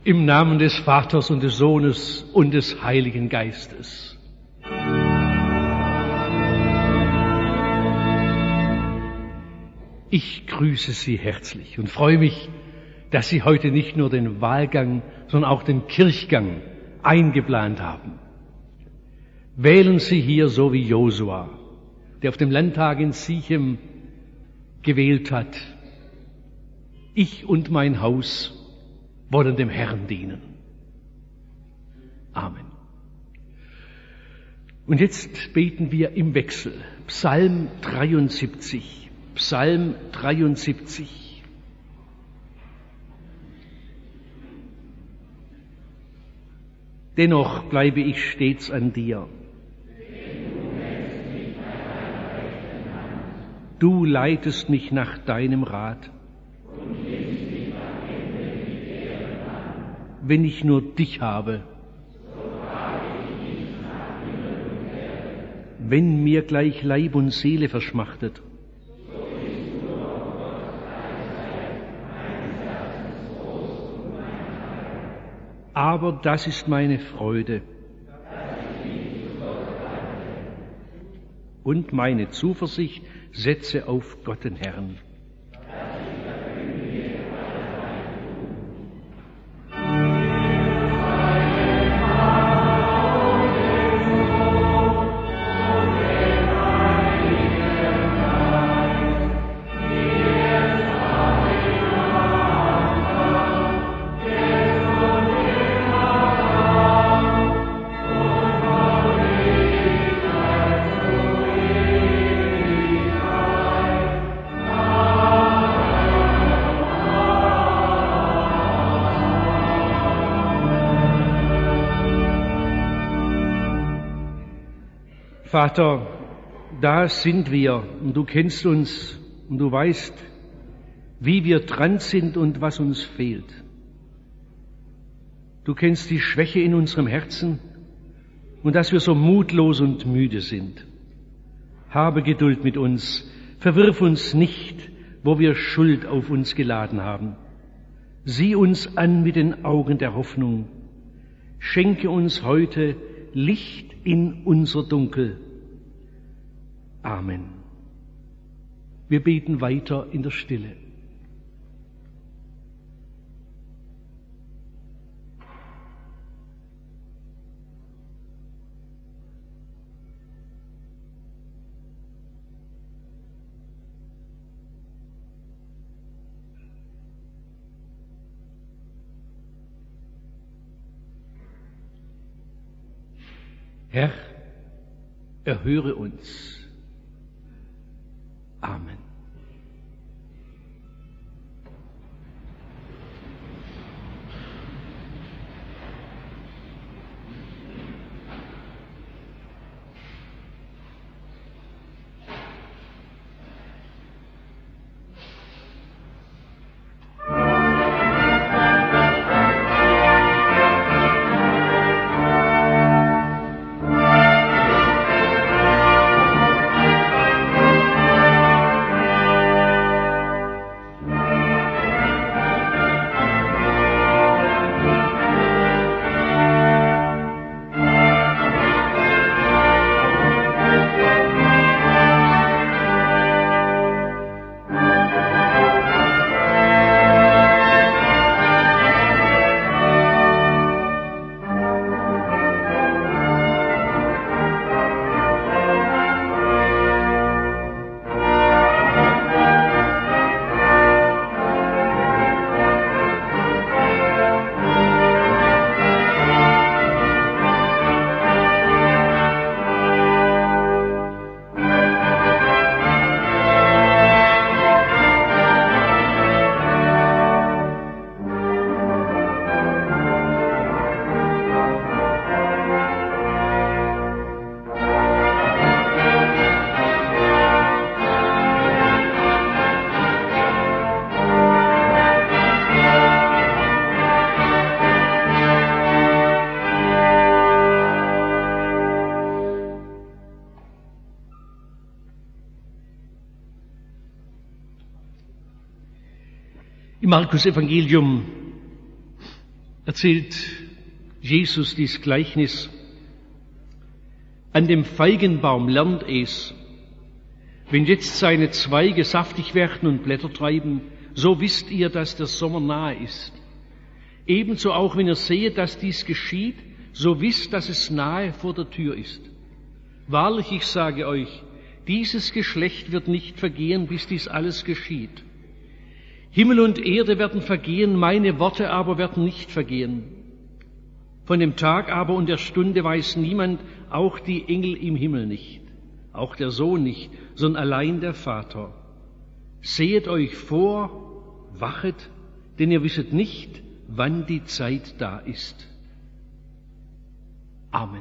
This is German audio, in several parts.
Im Namen des Vaters und des Sohnes und des Heiligen Geistes. Ich grüße Sie herzlich und freue mich, dass Sie heute nicht nur den Wahlgang, sondern auch den Kirchgang eingeplant haben. Wählen Sie hier so wie Josua, der auf dem Landtag in Sichem gewählt hat: Ich und mein Haus wollen dem Herrn dienen. Amen. Und jetzt beten wir im Wechsel Psalm 73. Psalm 73. Dennoch bleibe ich stets an dir. Du leitest mich nach deinem Rat. Wenn ich nur dich habe, wenn mir gleich Leib und Seele verschmachtet, aber das ist meine Freude und meine Zuversicht setze auf Gott den Herrn. Vater, da sind wir und du kennst uns und du weißt, wie wir dran sind und was uns fehlt. Du kennst die Schwäche in unserem Herzen und dass wir so mutlos und müde sind. Habe Geduld mit uns, verwirf uns nicht, wo wir Schuld auf uns geladen haben. Sieh uns an mit den Augen der Hoffnung. Schenke uns heute Licht in unser Dunkel. Amen. Wir beten weiter in der Stille. Herr, erhöre uns. Amen. Im Markus-Evangelium erzählt Jesus dies Gleichnis. An dem Feigenbaum lernt es, wenn jetzt seine Zweige saftig werden und Blätter treiben, so wisst ihr, dass der Sommer nahe ist. Ebenso auch, wenn ihr seht, dass dies geschieht, so wisst, dass es nahe vor der Tür ist. Wahrlich, ich sage euch, dieses Geschlecht wird nicht vergehen, bis dies alles geschieht. Himmel und Erde werden vergehen, meine Worte aber werden nicht vergehen. Von dem Tag aber und der Stunde weiß niemand, auch die Engel im Himmel nicht, auch der Sohn nicht, sondern allein der Vater. Sehet euch vor, wachet, denn ihr wisset nicht, wann die Zeit da ist. Amen.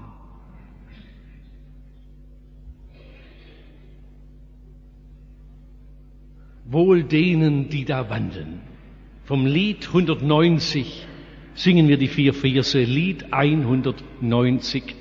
Wohl denen, die da wandeln. Vom Lied 190 singen wir die 4 Verse, Lied 190.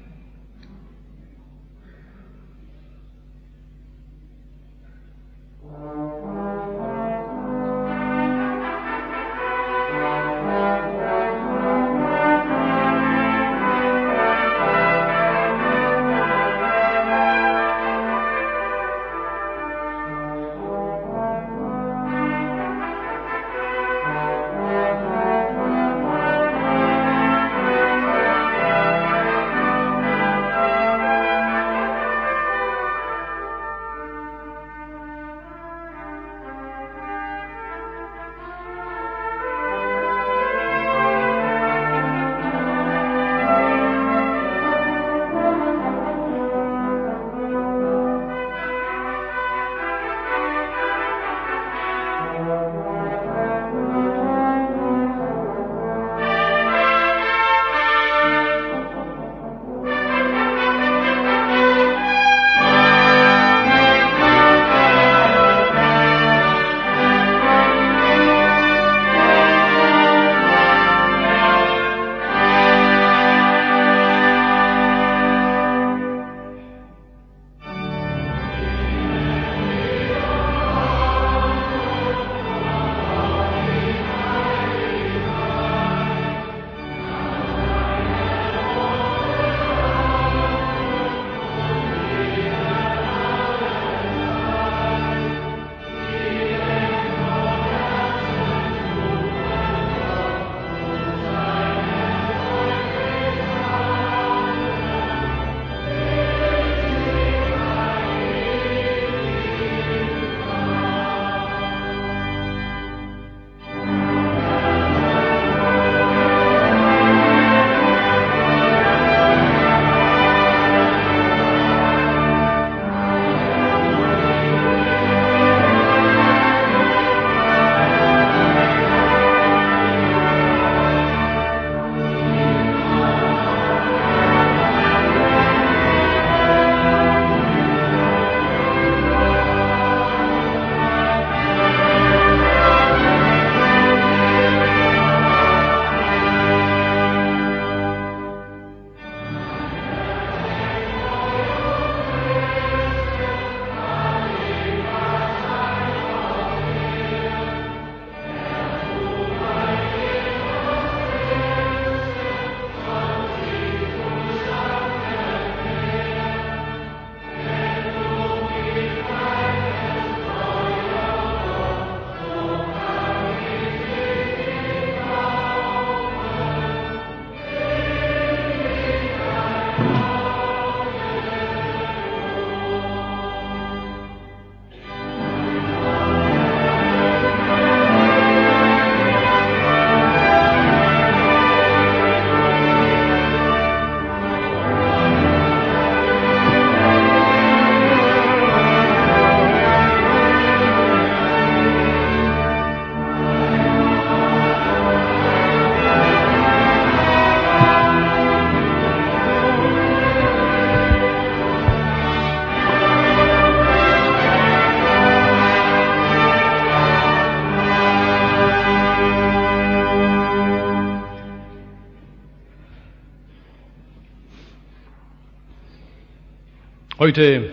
Heute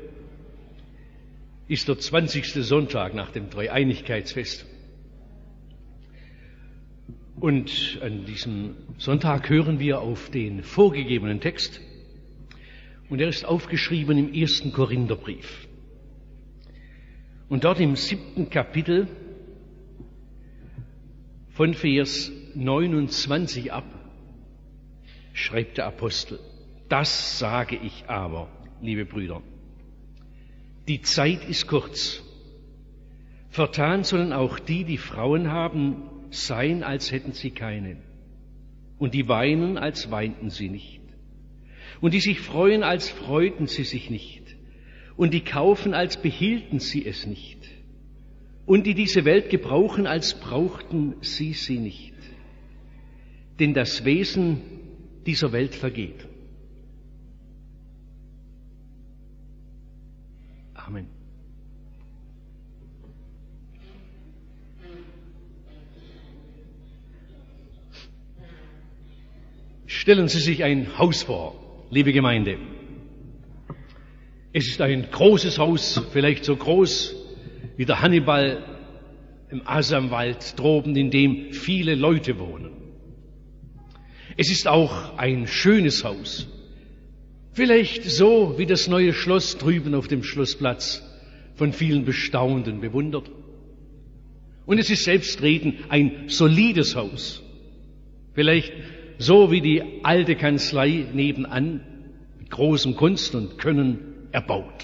ist der 20. Sonntag nach dem Dreieinigkeitsfest. Und an diesem Sonntag hören wir auf den vorgegebenen Text. Und er ist aufgeschrieben im 1. Korintherbrief. Und dort im 7. Kapitel von Vers 29 ab schreibt der Apostel: Das sage ich aber, liebe Brüder, die Zeit ist kurz. Vertan sollen auch die Frauen haben, sein, als hätten sie keine. Und die weinen, als weinten sie nicht. Und die sich freuen, als freuten sie sich nicht. Und die kaufen, als behielten sie es nicht. Und die diese Welt gebrauchen, als brauchten sie sie nicht. Denn das Wesen dieser Welt vergeht. Amen. Stellen Sie sich ein Haus vor, liebe Gemeinde. Es ist ein großes Haus, vielleicht so groß wie der Hannibal im Asamwald droben, in dem viele Leute wohnen. Es ist auch ein schönes Haus, vielleicht so wie das neue Schloss drüben auf dem Schlossplatz, von vielen Bestaunten bewundert. Und es ist selbstredend ein solides Haus, vielleicht so wie die alte Kanzlei nebenan, mit großem Kunst und Können erbaut.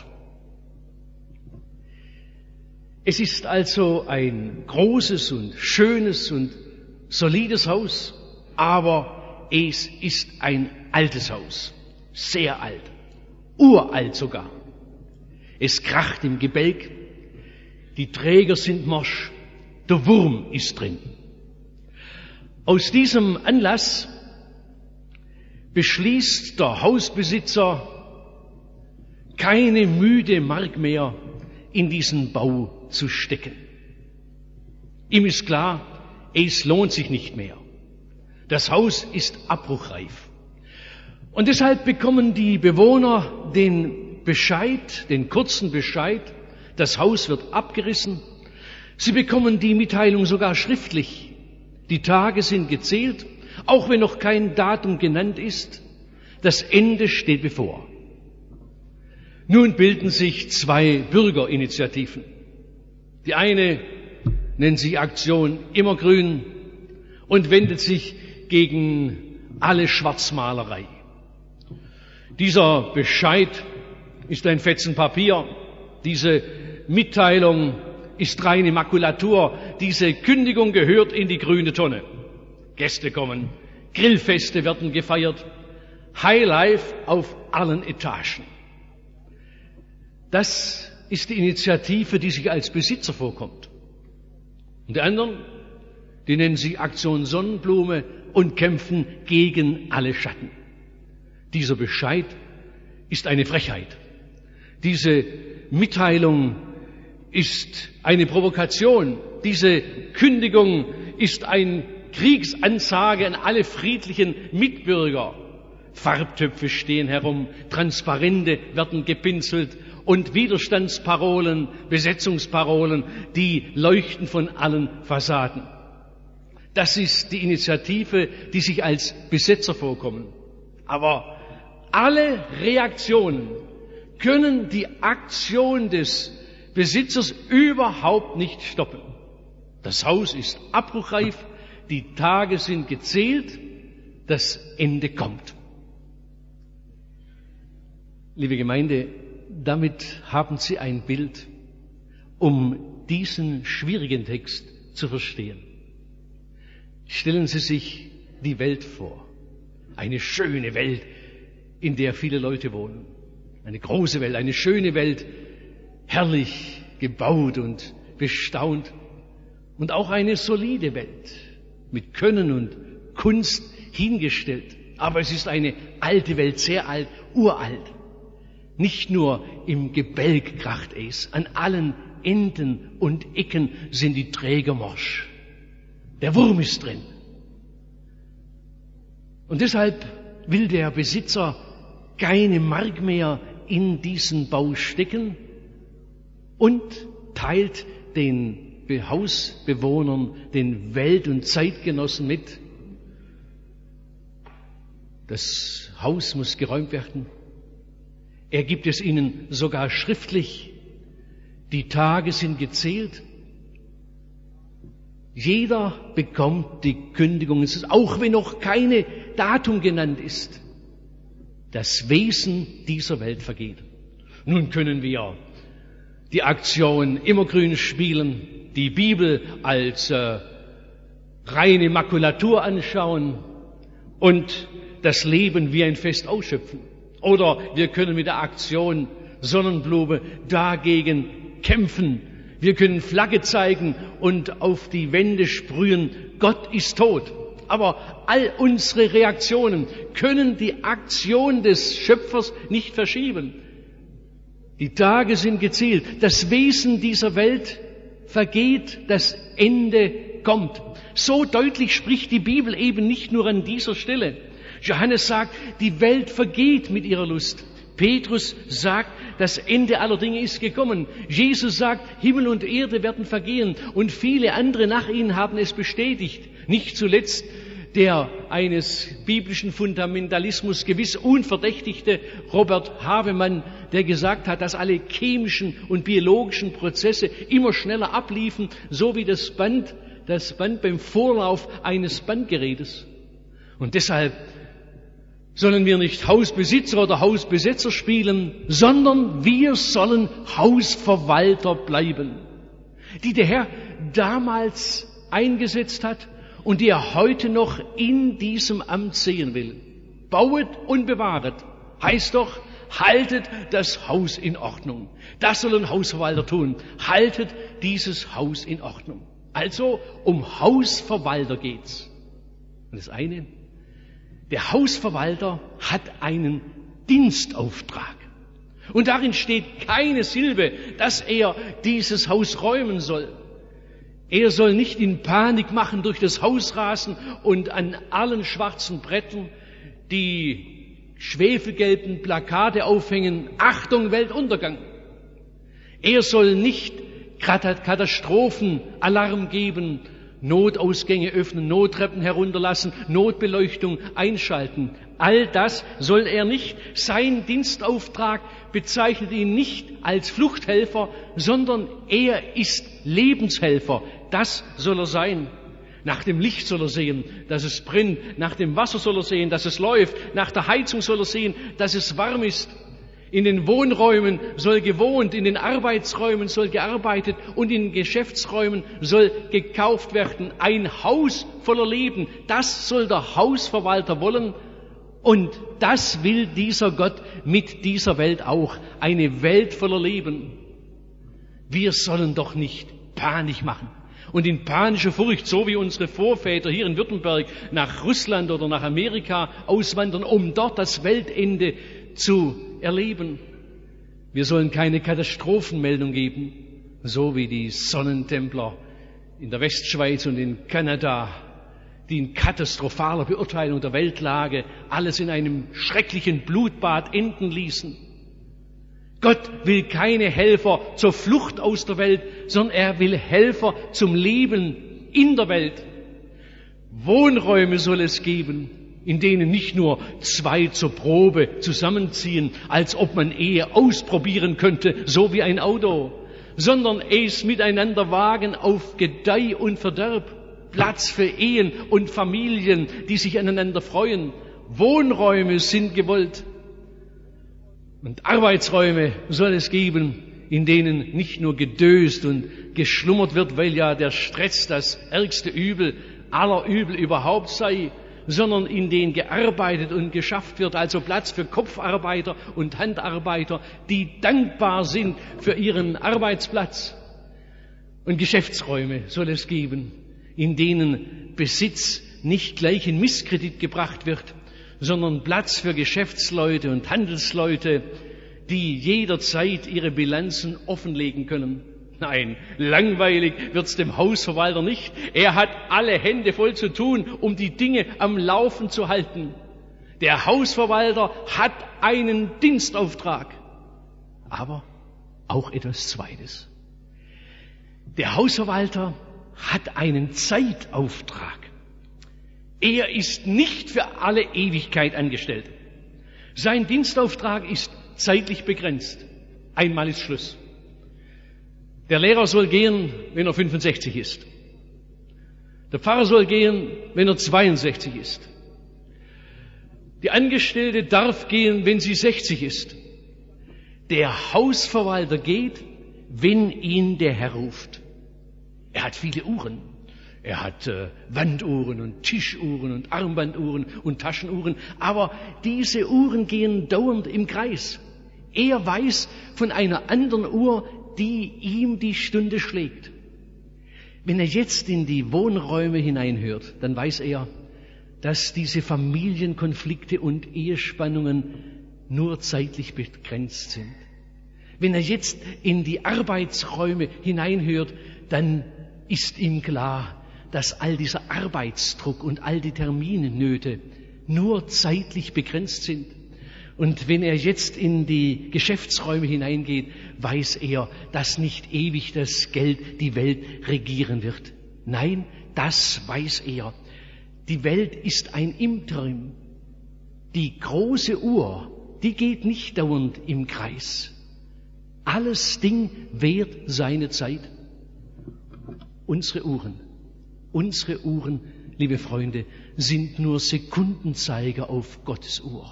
Es ist also ein großes und schönes und solides Haus, aber es ist ein altes Haus, sehr alt, uralt sogar. Es kracht im Gebälk, die Träger sind morsch, der Wurm ist drin. Aus diesem Anlass beschließt der Hausbesitzer, keine müde Mark mehr in diesen Bau zu stecken. Ihm ist klar, es lohnt sich nicht mehr. Das Haus ist abbruchreif. Und deshalb bekommen die Bewohner den Bescheid, den kurzen Bescheid, das Haus wird abgerissen. Sie bekommen die Mitteilung sogar schriftlich. Die Tage sind gezählt, auch wenn noch kein Datum genannt ist. Das Ende steht bevor. Nun bilden sich zwei Bürgerinitiativen. Die eine nennt sich Aktion Immergrün und wendet sich gegen alle Schwarzmalerei. Dieser Bescheid ist ein Fetzen Papier. Diese Mitteilung ist reine Makulatur. Diese Kündigung gehört in die grüne Tonne. Gäste kommen, Grillfeste werden gefeiert, Highlife auf allen Etagen. Das ist die Initiative, die sich als Besitzer vorkommt. Und die anderen, die nennen sich Aktion Sonnenblume und kämpfen gegen alle Schatten. Dieser Bescheid ist eine Frechheit. Diese Mitteilung ist eine Provokation. Diese Kündigung ist eine Kriegsansage an alle friedlichen Mitbürger. Farbtöpfe stehen herum, Transparente werden gepinselt und Widerstandsparolen, Besetzungsparolen, die leuchten von allen Fassaden. Das ist die Initiative, die sich als Besetzer vorkommen. Aber alle Reaktionen können die Aktion des Besitzers überhaupt nicht stoppen. Das Haus ist abbruchreif, die Tage sind gezählt, das Ende kommt. Liebe Gemeinde, damit haben Sie ein Bild, um diesen schwierigen Text zu verstehen. Stellen Sie sich die Welt vor. Eine schöne Welt, in der viele Leute wohnen. Eine große Welt, eine schöne Welt, herrlich gebaut und bestaunt. Und auch eine solide Welt, mit Können und Kunst hingestellt. Aber es ist eine alte Welt, sehr alt, uralt. Nicht nur im Gebälk kracht es, an allen Enden und Ecken sind die Träger morsch. Der Wurm ist drin. Und deshalb will der Besitzer keine Mark mehr in diesen Bau stecken und teilt den Hausbewohnern, den Welt- und Zeitgenossen mit. Das Haus muss geräumt werden. Er gibt es ihnen sogar schriftlich. Die Tage sind gezählt. Jeder bekommt die Kündigung, auch wenn noch keine Datum genannt ist. Das Wesen dieser Welt vergeht. Nun können wir die Aktion Immergrün spielen, die Bibel als reine Makulatur anschauen und das Leben wie ein Fest ausschöpfen. Oder wir können mit der Aktion Sonnenblume dagegen kämpfen. Wir können Flagge zeigen und auf die Wände sprühen, Gott ist tot. Aber all unsere Reaktionen können die Aktion des Schöpfers nicht verschieben. Die Tage sind gezählt. Das Wesen dieser Welt vergeht, das Ende kommt. So deutlich spricht die Bibel eben nicht nur an dieser Stelle. Johannes sagt, die Welt vergeht mit ihrer Lust. Petrus sagt, das Ende aller Dinge ist gekommen. Jesus sagt, Himmel und Erde werden vergehen. Und viele andere nach ihnen haben es bestätigt. Nicht zuletzt der eines biblischen Fundamentalismus gewiss unverdächtigte Robert Havemann, der gesagt hat, dass alle chemischen und biologischen Prozesse immer schneller abliefen, so wie das Band beim Vorlauf eines Bandgerätes. Und deshalb sollen wir nicht Hausbesitzer oder Hausbesetzer spielen, sondern wir sollen Hausverwalter bleiben, die der Herr damals eingesetzt hat und die er heute noch in diesem Amt sehen will. Bauet und bewahret, heißt doch, haltet das Haus in Ordnung. Das soll ein Hausverwalter tun. Haltet dieses Haus in Ordnung. Also um Hausverwalter geht's. Und das eine, der Hausverwalter hat einen Dienstauftrag. Und darin steht keine Silbe, dass er dieses Haus räumen soll. Er soll nicht in Panik machen, durch das Haus rasen und an allen schwarzen Brettern die schwefelgelben Plakate aufhängen. Achtung, Weltuntergang. Er soll nicht Katastrophenalarm geben, Notausgänge öffnen, Nottreppen herunterlassen, Notbeleuchtung einschalten. All das soll er nicht. Sein Dienstauftrag bezeichnet ihn nicht als Fluchthelfer, sondern er ist Lebenshelfer. Das soll er sein. Nach dem Licht soll er sehen, dass es brennt. Nach dem Wasser soll er sehen, dass es läuft. Nach der Heizung soll er sehen, dass es warm ist. In den Wohnräumen soll gewohnt, in den Arbeitsräumen soll gearbeitet und in den Geschäftsräumen soll gekauft werden. Ein Haus voller Leben, das soll der Hausverwalter wollen. Und das will dieser Gott mit dieser Welt auch. Eine Welt voller Leben. Wir sollen doch nicht Panik machen und in panischer Furcht, so wie unsere Vorväter hier in Württemberg, nach Russland oder nach Amerika auswandern, um dort das Weltende zu erleben. Wir sollen keine Katastrophenmeldung geben, so wie die Sonnentempler in der Westschweiz und in Kanada, die in katastrophaler Beurteilung der Weltlage alles in einem schrecklichen Blutbad enden ließen. Gott will keine Helfer zur Flucht aus der Welt, sondern er will Helfer zum Leben in der Welt. Wohnräume soll es geben, in denen nicht nur zwei zur Probe zusammenziehen, als ob man Ehe ausprobieren könnte, so wie ein Auto, sondern es miteinander wagen auf Gedeih und Verderb. Platz für Ehen und Familien, die sich aneinander freuen. Wohnräume sind gewollt. Und Arbeitsräume soll es geben, in denen nicht nur gedöst und geschlummert wird, weil ja der Stress das ärgste Übel aller Übel überhaupt sei, sondern in denen gearbeitet und geschafft wird, also Platz für Kopfarbeiter und Handarbeiter, die dankbar sind für ihren Arbeitsplatz. Und Geschäftsräume soll es geben, in denen Besitz nicht gleich in Misskredit gebracht wird, sondern Platz für Geschäftsleute und Handelsleute, die jederzeit ihre Bilanzen offenlegen können. Nein, langweilig wird's dem Hausverwalter nicht. Er hat alle Hände voll zu tun, um die Dinge am Laufen zu halten. Der Hausverwalter hat einen Dienstauftrag, aber auch etwas Zweites. Der Hausverwalter hat einen Zeitauftrag. Er ist nicht für alle Ewigkeit angestellt. Sein Dienstauftrag ist zeitlich begrenzt. Einmal ist Schluss. Der Lehrer soll gehen, wenn er 65 ist. Der Pfarrer soll gehen, wenn er 62 ist. Die Angestellte darf gehen, wenn sie 60 ist. Der Hausverwalter geht, wenn ihn der Herr ruft. Er hat viele Uhren. Er hat Wanduhren und Tischuhren und Armbanduhren und Taschenuhren. Aber diese Uhren gehen dauernd im Kreis. Er weiß von einer anderen Uhr, die ihm die Stunde schlägt. Wenn er jetzt in die Wohnräume hineinhört, dann weiß er, dass diese Familienkonflikte und Ehespannungen nur zeitlich begrenzt sind. Wenn er jetzt in die Arbeitsräume hineinhört, dann ist ihm klar, dass all dieser Arbeitsdruck und all die Terminnöte nur zeitlich begrenzt sind. Und wenn er jetzt in die Geschäftsräume hineingeht, weiß er, dass nicht ewig das Geld die Welt regieren wird. Nein, das weiß er. Die Welt ist ein Interim. Die große Uhr, die geht nicht dauernd im Kreis. Alles Ding währt seine Zeit. Unsere Uhren, liebe Freunde, sind nur Sekundenzeiger auf Gottes Uhr.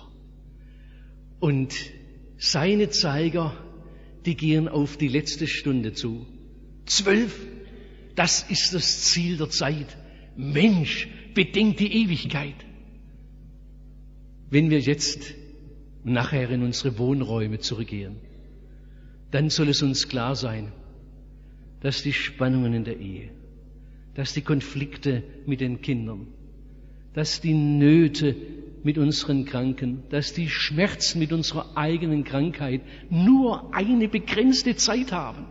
Und seine Zeiger, die gehen auf die letzte Stunde zu. 12, das ist das Ziel der Zeit. Mensch, bedenk die Ewigkeit. Wenn wir jetzt nachher in unsere Wohnräume zurückgehen, dann soll es uns klar sein, dass die Spannungen in der Ehe, dass die Konflikte mit den Kindern, dass die Nöte mit unseren Kranken, dass die Schmerzen mit unserer eigenen Krankheit nur eine begrenzte Zeit haben.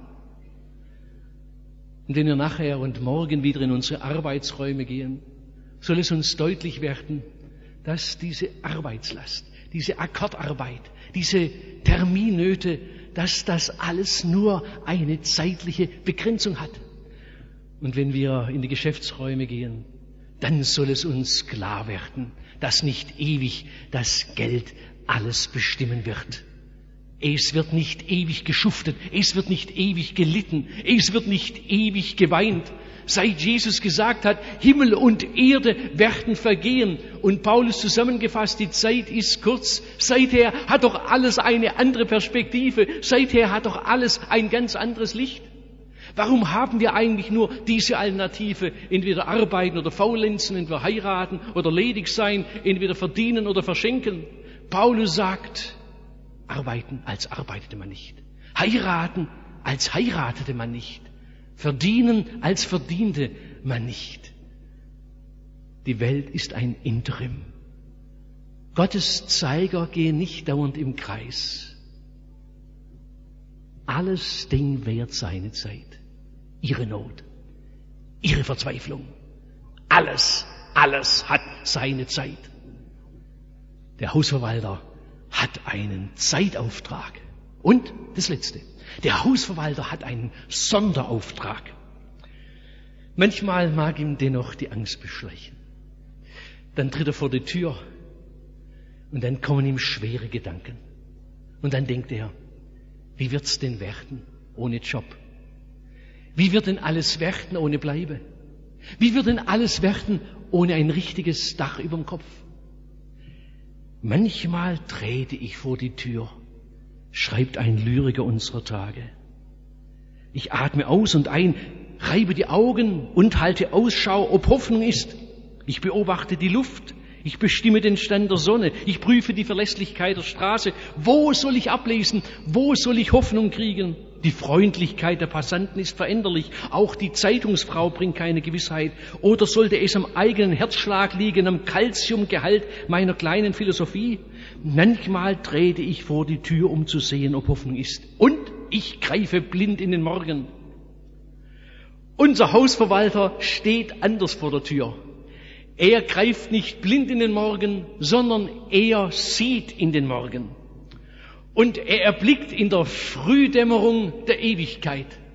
Und wenn wir nachher und morgen wieder in unsere Arbeitsräume gehen, soll es uns deutlich werden, dass diese Arbeitslast, diese Akkordarbeit, diese Terminnöte, dass das alles nur eine zeitliche Begrenzung hat. Und wenn wir in die Geschäftsräume gehen, dann soll es uns klar werden, dass nicht ewig das Geld alles bestimmen wird. Es wird nicht ewig geschuftet, es wird nicht ewig gelitten, es wird nicht ewig geweint. Seit Jesus gesagt hat, Himmel und Erde werden vergehen und Paulus zusammengefasst, die Zeit ist kurz, seither hat doch alles eine andere Perspektive, seither hat doch alles ein ganz anderes Licht. Warum haben wir eigentlich nur diese Alternative, entweder arbeiten oder faulenzen, entweder heiraten oder ledig sein, entweder verdienen oder verschenken? Paulus sagt, arbeiten als arbeitete man nicht, heiraten als heiratete man nicht, verdienen als verdiente man nicht. Die Welt ist ein Interim. Gottes Zeiger gehen nicht dauernd im Kreis. Alles Ding währt seine Zeit. Ihre Not, ihre Verzweiflung. Alles hat seine Zeit. Der Hausverwalter hat einen Zeitauftrag. Und das Letzte, der Hausverwalter hat einen Sonderauftrag. Manchmal mag ihm dennoch die Angst beschleichen. Dann tritt er vor die Tür und dann kommen ihm schwere Gedanken. Und dann denkt er, wie wird's denn werden ohne Job? Wie wird denn alles werden ohne Bleibe? Wie wird denn alles werden ohne ein richtiges Dach überm Kopf? Manchmal trete ich vor die Tür, schreibt ein Lyriker unserer Tage. Ich atme aus und ein, reibe die Augen und halte Ausschau, ob Hoffnung ist. Ich beobachte die Luft, ich bestimme den Stand der Sonne, ich prüfe die Verlässlichkeit der Straße. Wo soll ich ablesen? Wo soll ich Hoffnung kriegen? Die Freundlichkeit der Passanten ist veränderlich. Auch die Zeitungsfrau bringt keine Gewissheit. Oder sollte es am eigenen Herzschlag liegen, am Calciumgehalt meiner kleinen Philosophie? Manchmal trete ich vor die Tür, um zu sehen, ob Hoffnung ist. Und ich greife blind in den Morgen. Unser Hausverwalter steht anders vor der Tür. Er greift nicht blind in den Morgen, sondern er sieht in den Morgen. Und er erblickt in der Frühdämmerung der Ewigkeit,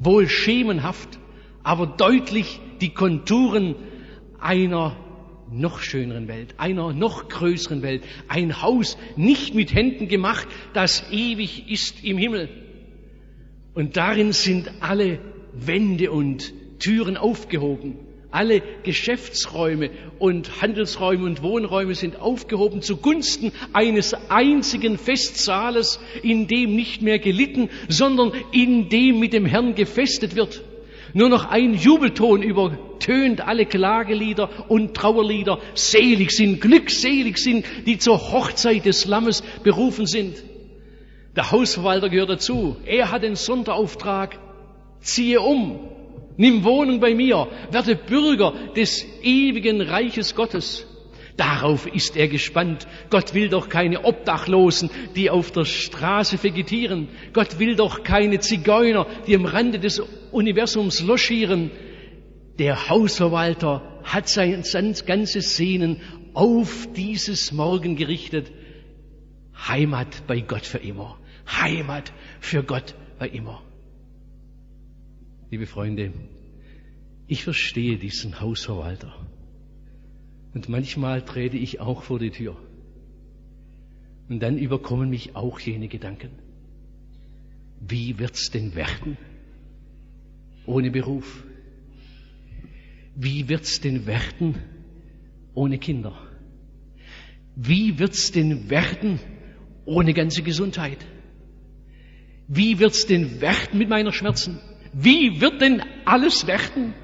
wohl schemenhaft, aber deutlich die Konturen einer noch schöneren Welt, einer noch größeren Welt. Ein Haus nicht mit Händen gemacht, das ewig ist im Himmel. Und darin sind alle Wände und Türen aufgehoben. Alle Geschäftsräume und Handelsräume und Wohnräume sind aufgehoben zugunsten eines einzigen Festsaales, in dem nicht mehr gelitten, sondern in dem mit dem Herrn gefestet wird. Nur noch ein Jubelton übertönt alle Klagelieder und Trauerlieder. Selig sind, glückselig sind, die zur Hochzeit des Lammes berufen sind. Der Hausverwalter gehört dazu. Er hat den Sonderauftrag. Ziehe um, nimm Wohnung bei mir, werde Bürger des ewigen Reiches Gottes. Darauf ist er gespannt. Gott will doch keine Obdachlosen, die auf der Straße vegetieren. Gott will doch keine Zigeuner, die am Rande des Universums logieren. Der Hausverwalter hat sein ganzes Sehnen auf dieses Morgen gerichtet. Heimat bei Gott für immer. Heimat für Gott bei immer. Liebe Freunde, ich verstehe diesen Hausverwalter. Und manchmal trete ich auch vor die Tür. Und dann überkommen mich auch jene Gedanken. Wie wird's denn werden ohne Beruf? Wie wird's denn werden ohne Kinder? Wie wird's denn werden ohne ganze Gesundheit? Wie wird's denn werden mit meiner Schmerzen? Wie wird denn alles werden?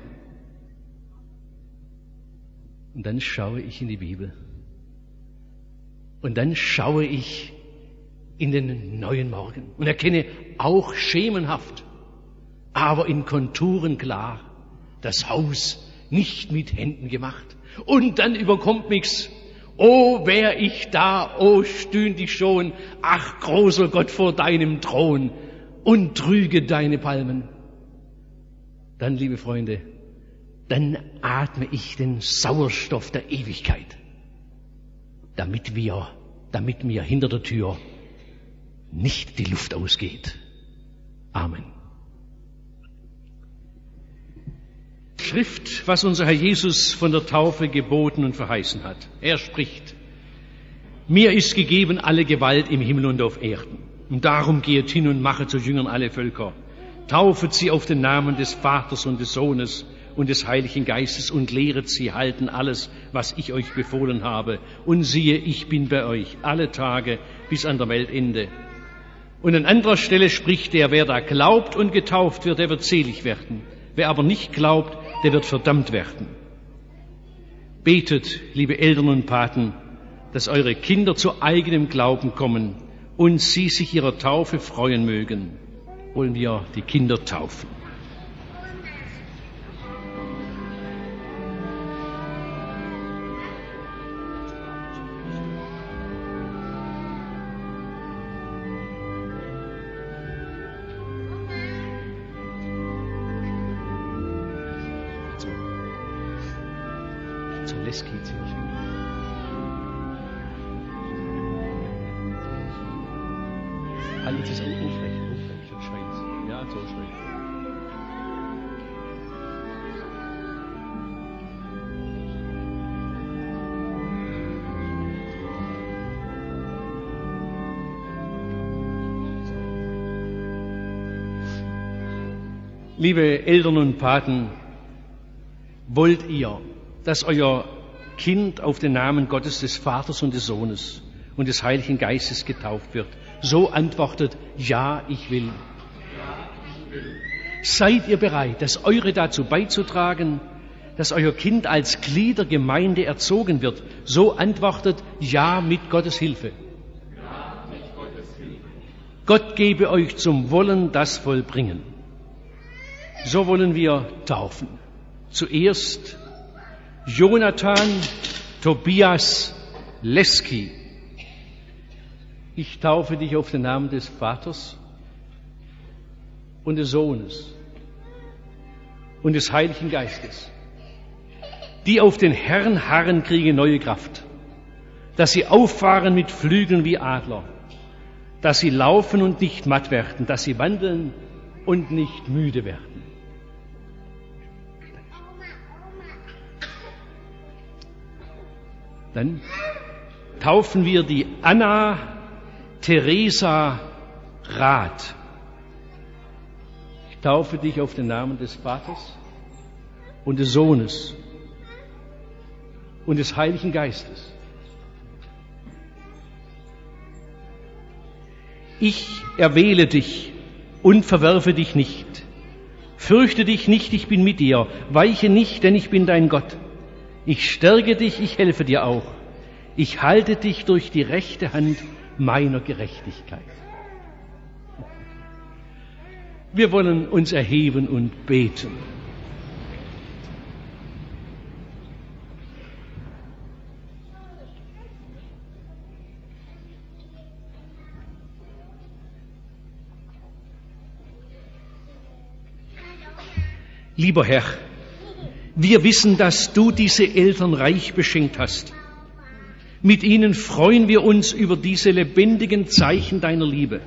Und dann schaue ich in die Bibel. Und dann schaue ich in den neuen Morgen und erkenne auch schemenhaft, aber in Konturen klar, das Haus nicht mit Händen gemacht. Und dann überkommt mich's. Oh, wär ich da, oh, stünd ich schon, ach, großer Gott vor deinem Thron und trüge deine Palmen. Dann, liebe Freunde, dann atme ich den Sauerstoff der Ewigkeit, damit mir hinter der Tür nicht die Luft ausgeht. Amen. Schrift, was unser Herr Jesus von der Taufe geboten und verheißen hat. Er spricht: Mir ist gegeben alle Gewalt im Himmel und auf Erden. Und darum geht hin und mache zu Jüngern alle Völker. Taufet sie auf den Namen des Vaters und des Sohnes und des Heiligen Geistes und lehret sie halten alles, was ich euch befohlen habe. Und siehe, ich bin bei euch alle Tage bis an der Weltende. Und an anderer Stelle spricht er: Wer da glaubt und getauft wird, der wird selig werden. Wer aber nicht glaubt, der wird verdammt werden. Betet, liebe Eltern und Paten, dass eure Kinder zu eigenem Glauben kommen und sie sich ihrer Taufe freuen mögen. Wollen wir die Kinder taufen. Zum Leski ziemlich viel. Halten Sie es aufrecht und schreien Sie. Ja, so schreien. Liebe Eltern und Paten, wollt ihr, dass euer Kind auf den Namen Gottes, des Vaters und des Sohnes und des Heiligen Geistes getauft wird? So antwortet: Ja, ich will. Seid ihr bereit, das Eure dazu beizutragen, dass euer Kind als Glied der Gemeinde erzogen wird? So antwortet: Ja, mit Gottes Hilfe. Gott gebe euch zum Wollen das vollbringen. So wollen wir taufen. Zuerst Jonathan Tobias Leski. Ich taufe dich auf den Namen des Vaters und des Sohnes und des Heiligen Geistes. Die auf den Herrn harren, kriegen neue Kraft, dass sie auffahren mit Flügeln wie Adler, dass sie laufen und nicht matt werden, dass sie wandeln und nicht müde werden. Dann taufen wir die Anna Theresa Rath. Ich taufe dich auf den Namen des Vaters und des Sohnes und des Heiligen Geistes. Ich erwähle dich und verwerfe dich nicht. Fürchte dich nicht, ich bin mit dir. Weiche nicht, denn ich bin dein Gott. Ich stärke dich, ich helfe dir auch. Ich halte dich durch die rechte Hand meiner Gerechtigkeit. Wir wollen uns erheben und beten. Lieber Herr, wir wissen, dass du diese Eltern reich beschenkt hast. Mit ihnen freuen wir uns über diese lebendigen Zeichen deiner Liebe.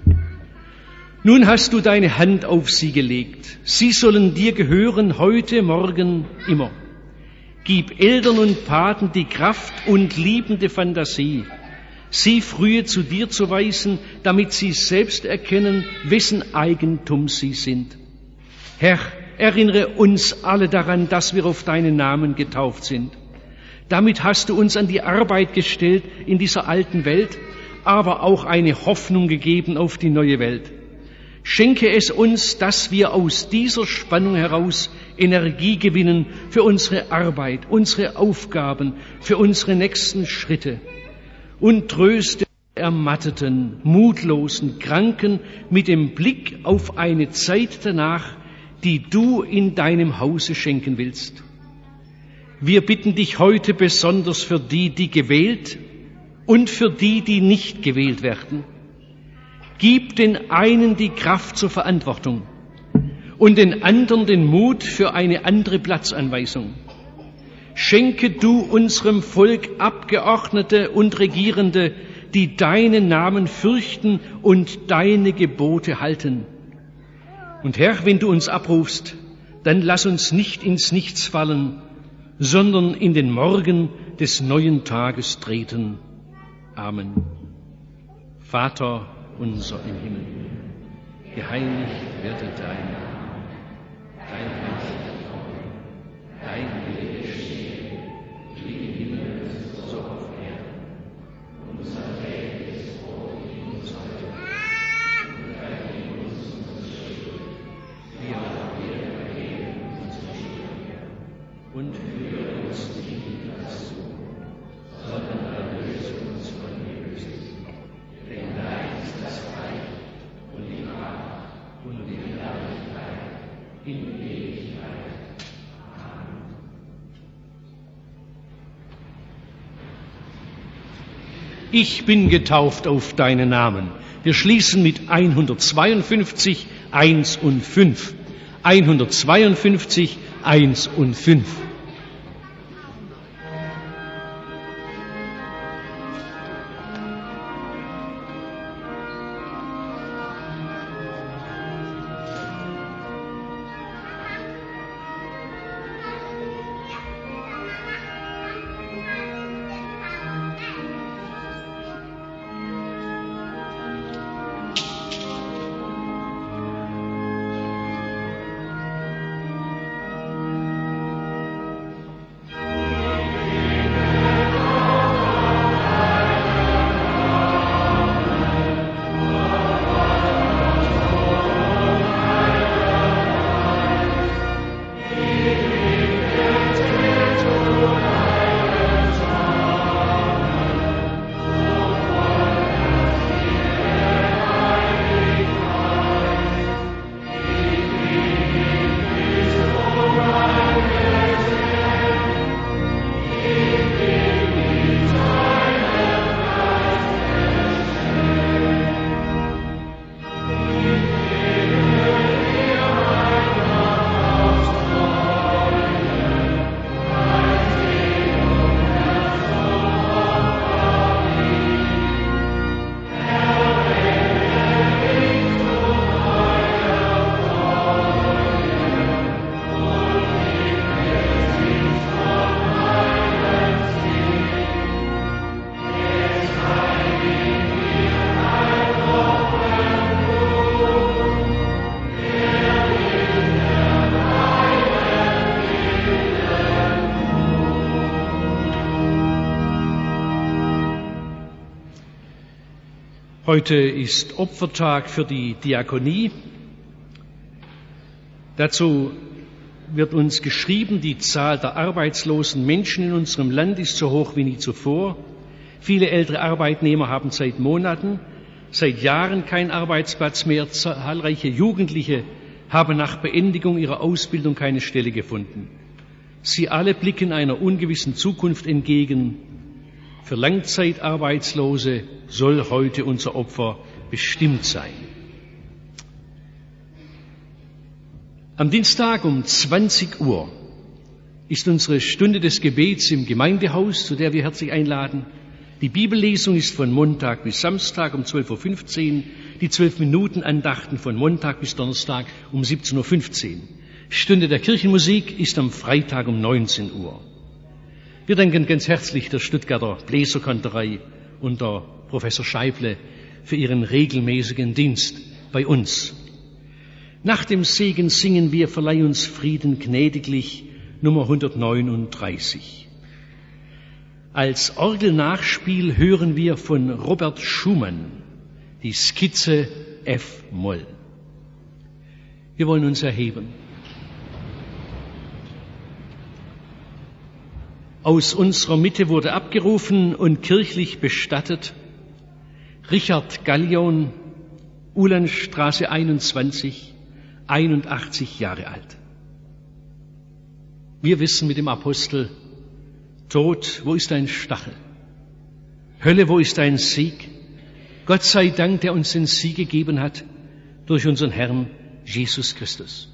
Nun hast du deine Hand auf sie gelegt. Sie sollen dir gehören, heute, morgen, immer. Gib Eltern und Paten die Kraft und liebende Fantasie, sie frühe zu dir zu weisen, damit sie selbst erkennen, wessen Eigentum sie sind. Herr, erinnere uns alle daran, dass wir auf deinen Namen getauft sind. Damit hast du uns an die Arbeit gestellt in dieser alten Welt, aber auch eine Hoffnung gegeben auf die neue Welt. Schenke es uns, dass wir aus dieser Spannung heraus Energie gewinnen für unsere Arbeit, unsere Aufgaben, für unsere nächsten Schritte. Und tröste Ermatteten, Mutlosen, Kranken mit dem Blick auf eine Zeit danach, die du in deinem Hause schenken willst. Wir bitten dich heute besonders für die, die gewählt und für die, die nicht gewählt werden. Gib den einen die Kraft zur Verantwortung und den anderen den Mut für eine andere Platzanweisung. Schenke du unserem Volk Abgeordnete und Regierende, die deinen Namen fürchten und deine Gebote halten. Und Herr, wenn du uns abrufst, dann lass uns nicht ins Nichts fallen, sondern in den Morgen des neuen Tages treten. Amen. Vater unser im Himmel, geheiligt werde dein Name, dein Reich komme, dein Wille geschehe, wie im Himmel, so auf Erden. Unser tägliches Brot gib uns heute, und vergib uns unsere Schuld, wie auch wir vergeben unseren Schuldigern. Und führe uns nicht in Versuchung, sondern erlöse uns von dem Bösen. Denn dein ist das Reich und die Macht und die Herrlichkeit in Ewigkeit. Amen. Ich bin getauft auf deinen Namen. Wir schließen mit 152, 1 und 5. 152, 1 und 5. Heute ist Opfertag für die Diakonie. Dazu wird uns geschrieben, die Zahl der arbeitslosen Menschen in unserem Land ist so hoch wie nie zuvor. Viele ältere Arbeitnehmer haben seit Monaten, seit Jahren keinen Arbeitsplatz mehr. Zahlreiche Jugendliche haben nach Beendigung ihrer Ausbildung keine Stelle gefunden. Sie alle blicken einer ungewissen Zukunft entgegen. Für Langzeitarbeitslose soll heute unser Opfer bestimmt sein. Am Dienstag um 20 Uhr ist unsere Stunde des Gebets im Gemeindehaus, zu der wir herzlich einladen. Die Bibellesung ist von Montag bis Samstag um 12.15 Uhr, die 12-Minuten-Andachten von Montag bis Donnerstag um 17.15 Uhr. Stunde der Kirchenmusik ist am Freitag um 19 Uhr. Wir danken ganz herzlich der Stuttgarter Bläserkantorei und der Professor Scheible für ihren regelmäßigen Dienst bei uns. Nach dem Segen singen wir Verleih uns Frieden gnädiglich, Nummer 139. Als Orgelnachspiel hören wir von Robert Schumann die Skizze F-Moll. Wir wollen uns erheben. Aus unserer Mitte wurde abgerufen und kirchlich bestattet Richard Gallion, Ulandstraße 21, 81 Jahre alt. Wir wissen mit dem Apostel, Tod, wo ist dein Stachel? Hölle, wo ist dein Sieg? Gott sei Dank, der uns den Sieg gegeben hat durch unseren Herrn Jesus Christus.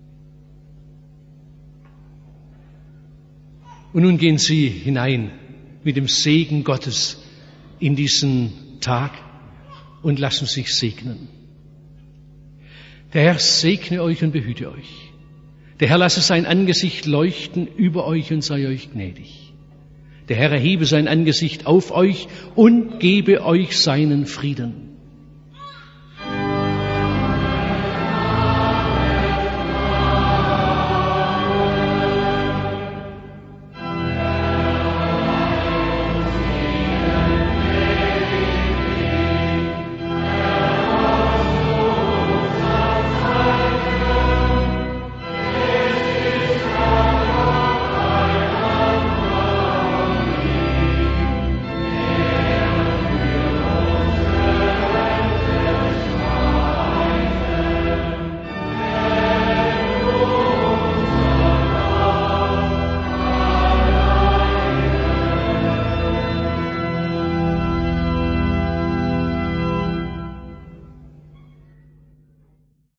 Und nun gehen Sie hinein mit dem Segen Gottes in diesen Tag und lassen sich segnen. Der Herr segne euch und behüte euch. Der Herr lasse sein Angesicht leuchten über euch und sei euch gnädig. Der Herr erhebe sein Angesicht auf euch und gebe euch seinen Frieden.